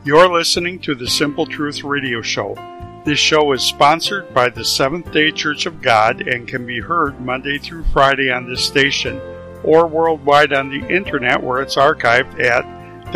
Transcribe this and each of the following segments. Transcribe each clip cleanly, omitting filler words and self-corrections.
You're listening to the Simple Truth Radio Show. This show is sponsored by the Seventh-day Church of God and can be heard Monday through Friday on this station or worldwide on the internet where it's archived at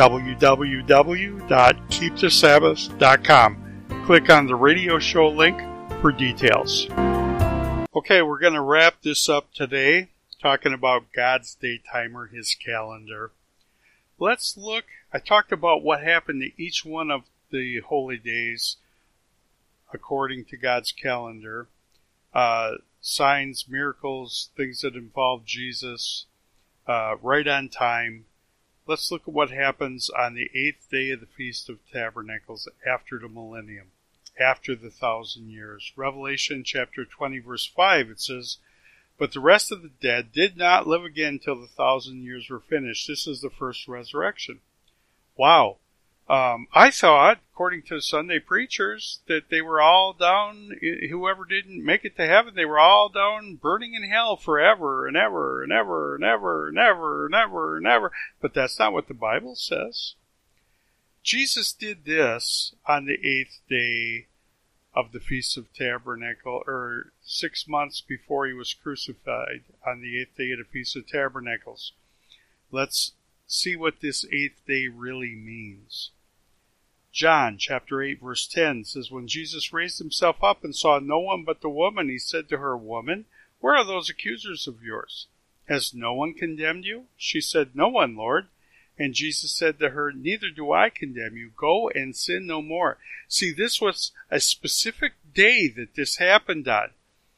www.keepthesabbath.com. Click on the radio show link for details. Okay, we're going to wrap this up today, talking about God's day timer, His calendar. Let's look, I talked about what happened to each one of the holy days according to God's calendar. Signs, miracles, things that involve Jesus, right on time. Let's look at what happens on the 8th day of the Feast of Tabernacles after the millennium, after the 1,000 years. Revelation chapter 20 verse 5, it says, "But the rest of the dead did not live again till the 1,000 years were finished." This is the first resurrection. Wow. I thought, according to Sunday preachers, that they were all down, whoever didn't make it to heaven, they were all down burning in hell forever and ever and ever and ever and ever and ever and ever. But that's not what the Bible says. Jesus did this on the 8th day of the Feast of Tabernacle, or 6 months before he was crucified, on the 8th day of the Feast of Tabernacles. Let's see what this 8th day really means. John chapter 8 verse 10 says, "When Jesus raised himself up and saw no one but the woman, he said to her, 'Woman, where are those accusers of yours? Has no one condemned you?' She said, 'No one, Lord.' And Jesus said to her, 'Neither do I condemn you. Go and sin no more.'" See, this was a specific day that this happened on.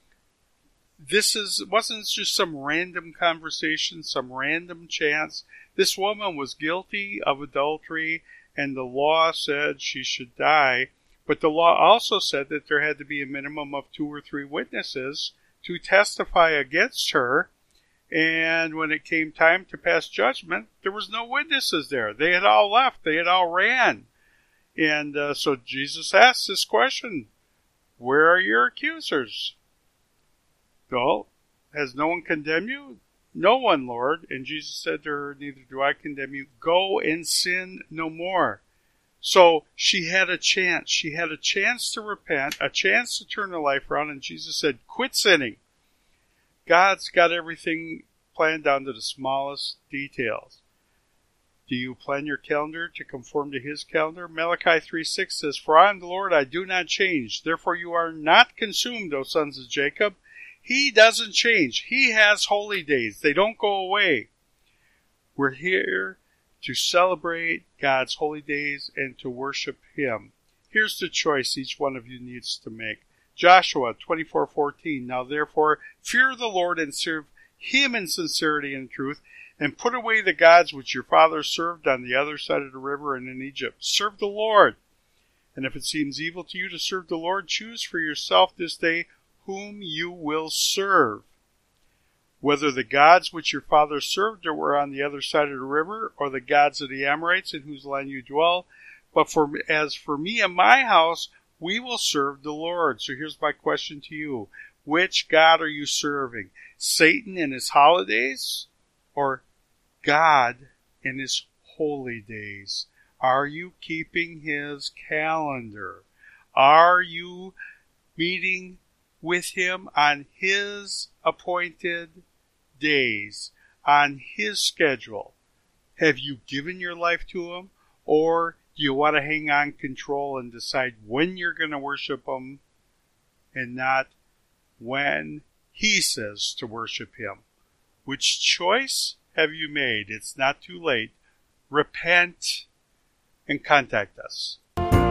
Wasn't just some random conversation, some random chance. This woman was guilty of adultery, and the law said she should die. But the law also said that there had to be a minimum of 2 or 3 witnesses to testify against her. And when it came time to pass judgment, there was no witnesses there. They had all left. They had all ran. And so Jesus asked this question, "Where are your accusers?" "Well, has no one condemned you?" "No one, Lord." And Jesus said to her, "Neither do I condemn you. Go and sin no more." So she had a chance. She had a chance to repent, a chance to turn her life around, and Jesus said, "Quit sinning." God's got everything planned down to the smallest details. Do you plan your calendar to conform to His calendar? Malachi 3:6 says, "For I am the Lord, I do not change. Therefore you are not consumed, O sons of Jacob." He doesn't change. He has holy days. They don't go away. We're here to celebrate God's holy days and to worship Him. Here's the choice each one of you needs to make. Joshua 24:14, "Now therefore fear the Lord and serve Him in sincerity and truth, and put away the gods which your fathers served on the other side of the river and in Egypt. Serve the Lord. And if it seems evil to you to serve the Lord, choose for yourself this day whom you will serve, whether the gods which your fathers served were on the other side of the river, or the gods of the Amorites in whose land you dwell. But as for me and my house, we will serve the Lord." So here's my question to you. Which God are you serving? Satan and his holidays, or God and His holy days? Are you keeping His calendar? Are you meeting with Him on His appointed days, on His schedule? Have you given your life to Him, or do you want to hang on control and decide when you're going to worship Him and not when He says to worship Him? Which choice have you made? It's not too late. Repent and contact us.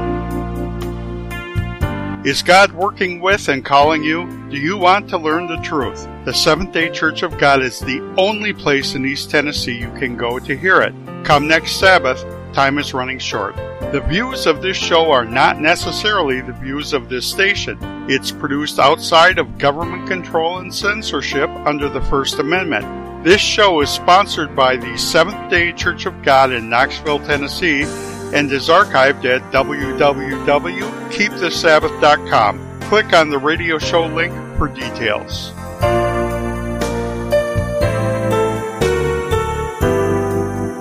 Is God working with and calling you? Do you want to learn the truth? The Seventh-day Church of God is the only place in East Tennessee you can go to hear it. Come next Sabbath. Time is running short. The views of this show are not necessarily the views of this station. It's produced outside of government control and censorship under the First Amendment. This show is sponsored by the Seventh-day Church of God in Knoxville, Tennessee, and is archived at www.keepthesabbath.com. Click on the radio show link for details.